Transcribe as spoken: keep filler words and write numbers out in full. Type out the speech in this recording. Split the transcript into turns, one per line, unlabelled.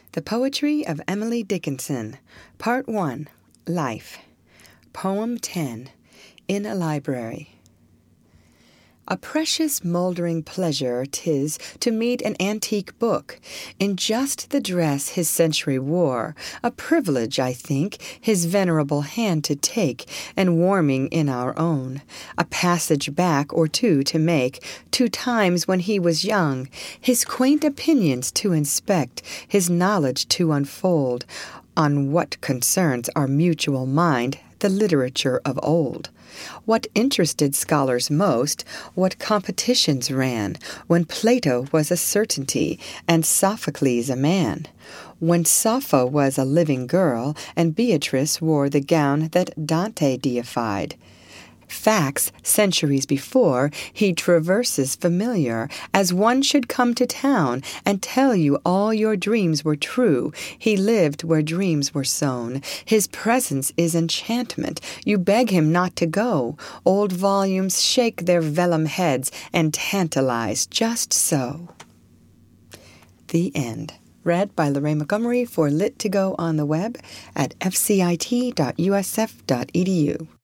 The Poetry of Emily Dickinson, Part one, Life. Poem ten, In a Library. A precious mouldering pleasure 'tis to meet an antique book in just the dress his century wore, a privilege, I think, his venerable hand to take, and warming in our own, a passage back or two to make, two times when he was young, his quaint opinions to inspect, his knowledge to unfold, on what concerns our mutual mind, the literature of old. What interested scholars most, what competitions ran, when Plato was a certainty, and Sophocles a man, when Sappho was a living girl, and Beatrice wore the gown that Dante deified. Facts, centuries before, he traverses familiar, as one should come to town, and tell you all your dreams were true. He lived where dreams were sown. His presence is enchantment. You beg him not to go. Old volumes shake their vellum heads and tantalize just so. The end. Read by Lorraine Montgomery for Lit to Go on the web at f c i t dot u s f dot e d u.